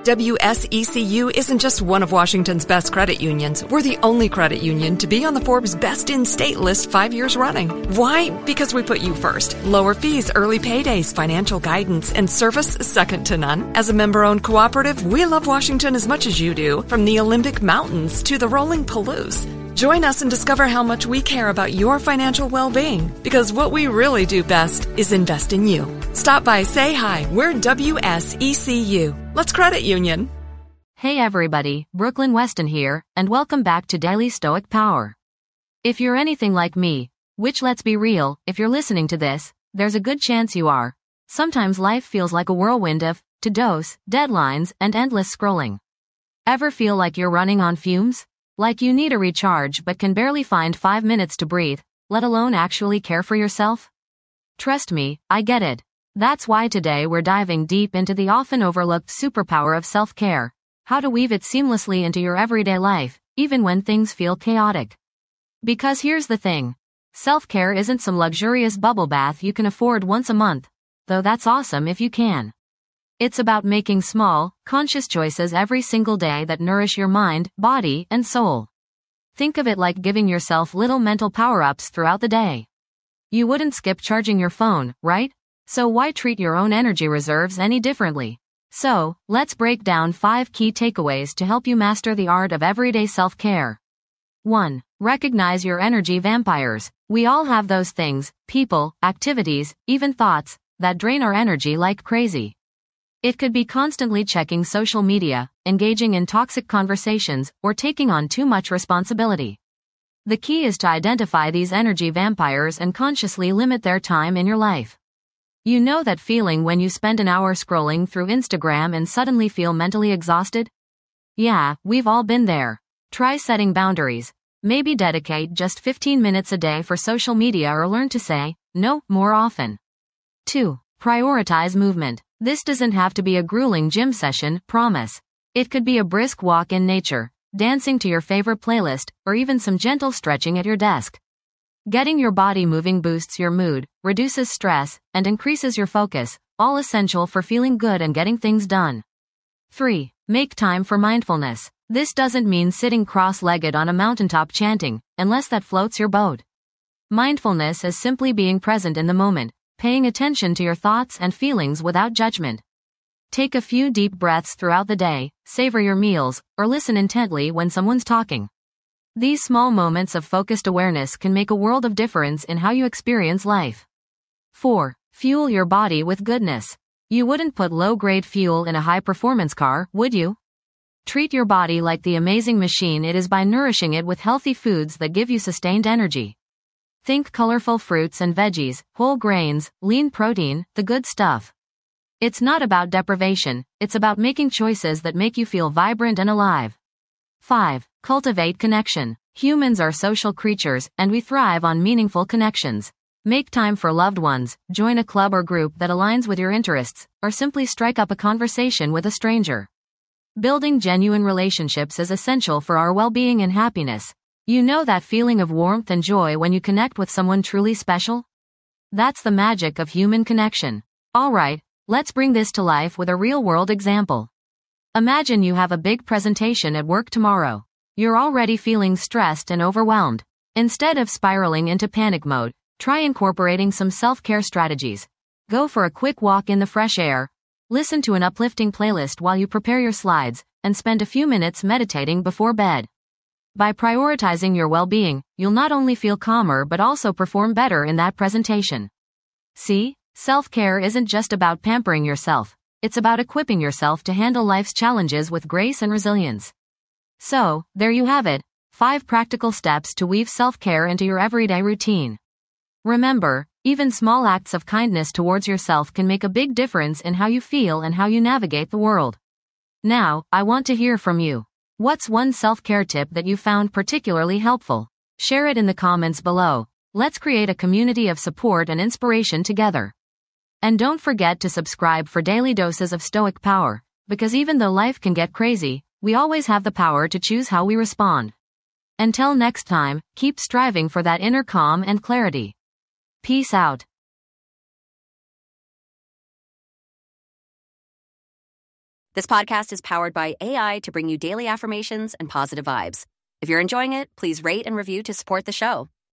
WSECU isn't just one of Washington's best credit unions. We're the only credit union to be on the Forbes Best in State list 5 years running. Why? Because we put you first. Lower fees, early paydays, financial guidance, and service second to none. As a member-owned cooperative, we love Washington as much as you do, from the Olympic Mountains to the rolling Palouse. Join us and discover how much we care about your financial well-being, because what we really do best is invest in you. Stop by, say hi. We're WSECU. Let's credit union. Hey everybody, Brooklyn Weston here, and welcome back to Daily Stoic Power. If you're anything like me, which let's be real, if you're listening to this, there's a good chance you are, sometimes life feels like a whirlwind of to-dos, deadlines, and endless scrolling. Ever feel like you're running on fumes? Like you need a recharge but can barely find 5 minutes to breathe, let alone actually care for yourself? Trust me, I get it. That's why today we're diving deep into the often overlooked superpower of self-care, how to weave it seamlessly into your everyday life, even when things feel chaotic. Because here's the thing. Self-care isn't some luxurious bubble bath you can afford once a month, though that's awesome if you can. It's about making small, conscious choices every single day that nourish your mind, body, and soul. Think of it like giving yourself little mental power-ups throughout the day. You wouldn't skip charging your phone, right? So why treat your own energy reserves any differently? So, let's break down 5 key takeaways to help you master the art of everyday self-care. 1. Recognize your energy vampires. We all have those things, people, activities, even thoughts, that drain our energy like crazy. It could be constantly checking social media, engaging in toxic conversations, or taking on too much responsibility. The key is to identify these energy vampires and consciously limit their time in your life. You know that feeling when you spend an hour scrolling through Instagram and suddenly feel mentally exhausted? Yeah, we've all been there. Try setting boundaries. Maybe dedicate just 15 minutes a day for social media or learn to say no more often. 2. Prioritize movement. This doesn't have to be a grueling gym session, promise. It could be a brisk walk in nature, dancing to your favorite playlist, or even some gentle stretching at your desk. Getting your body moving boosts your mood, reduces stress, and increases your focus, all essential for feeling good and getting things done. 3. Make time for mindfulness. This doesn't mean sitting cross-legged on a mountaintop chanting, unless that floats your boat. Mindfulness is simply being present in the moment, paying attention to your thoughts and feelings without judgment. Take a few deep breaths throughout the day, savor your meals, or listen intently when someone's talking. These small moments of focused awareness can make a world of difference in how you experience life. 4. Fuel your body with goodness. You wouldn't put low-grade fuel in a high-performance car, would you? Treat your body like the amazing machine it is by nourishing it with healthy foods that give you sustained energy. Think colorful fruits and veggies, whole grains, lean protein, the good stuff. It's not about deprivation, it's about making choices that make you feel vibrant and alive. 5. Cultivate connection. Humans are social creatures, and we thrive on meaningful connections. Make time for loved ones, join a club or group that aligns with your interests, or simply strike up a conversation with a stranger. Building genuine relationships is essential for our well-being and happiness. You know that feeling of warmth and joy when you connect with someone truly special? That's the magic of human connection. Alright, let's bring this to life with a real-world example. Imagine you have a big presentation at work tomorrow. You're already feeling stressed and overwhelmed. Instead of spiraling into panic mode, try incorporating some self-care strategies. Go for a quick walk in the fresh air, listen to an uplifting playlist while you prepare your slides, and spend a few minutes meditating before bed. By prioritizing your well-being, you'll not only feel calmer but also perform better in that presentation. See, self-care isn't just about pampering yourself. It's about equipping yourself to handle life's challenges with grace and resilience. So, there you have it, 5 practical steps to weave self-care into your everyday routine. Remember, even small acts of kindness towards yourself can make a big difference in how you feel and how you navigate the world. Now, I want to hear from you. What's one self-care tip that you found particularly helpful? Share it in the comments below. Let's create a community of support and inspiration together. And don't forget to subscribe for daily doses of Stoic Power, because even though life can get crazy, we always have the power to choose how we respond. Until next time, keep striving for that inner calm and clarity. Peace out. This podcast is powered by AI to bring you daily affirmations and positive vibes. If you're enjoying it, please rate and review to support the show.